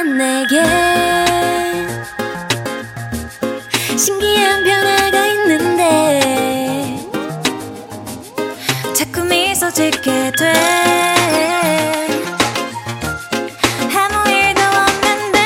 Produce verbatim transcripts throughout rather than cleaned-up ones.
내게 신기한 변화가 있는데 자꾸 미소 짓게 돼. 아무 일도 없는데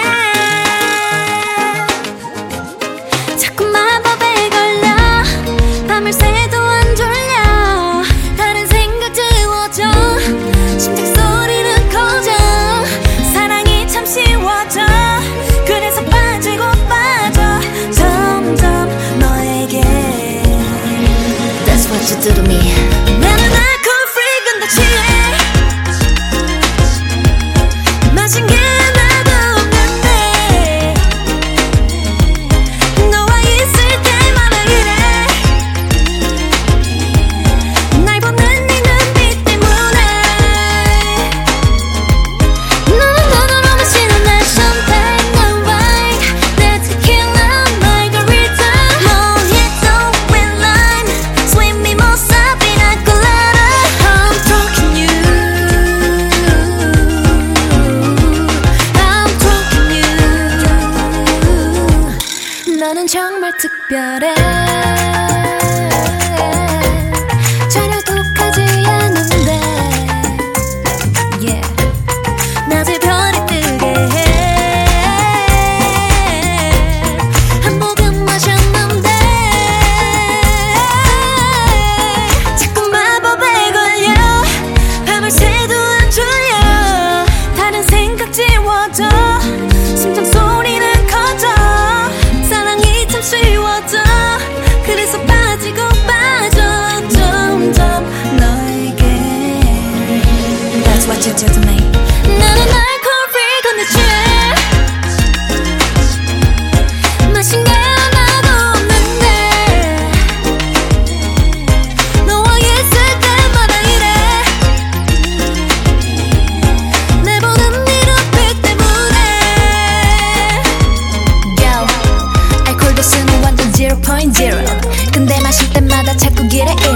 자꾸 마법에 걸려 밤을 새도 안 졸려. 다른 생각 지워져 심장 소리는 커져. 사랑이 참 쉬워져. 그래서 빠지고 빠져 점점 너에게. That's what you do to me. 나는 알코올 free 근데 취해. 마신 게 하나도 없는데 너와 있을 때마다 이래. 날 보는 네 눈빛 때문에. 너는 돈으로 마시는 날 champagne 난 wine 내 tequila margarita mojito with lime sweet mimosa pina colada. I'm talking you I'm talking you. 너는 정말 특별해. 전혀 독하지 않은데 yeah. 낮에 별이 뜨게 해. 한 모금 마셨는데 자꾸 마법에 걸려. 밤을 새도 안 졸려. 다른 생각 지워져. 심장 소리는 커져. 사랑이 참 쉬워져. 그래서 빠지고 빠져 점점 너에게. That's what you do to me. 나는 알코올 free 근데 취해. 마신 게 하나도 없는데 너와 있을 때마다 이래. 내 보는 네 눈빛 때문에. Yo, 알코올 도수는 완전 zero point zero. 근데 마실 때마다 자꾸 기래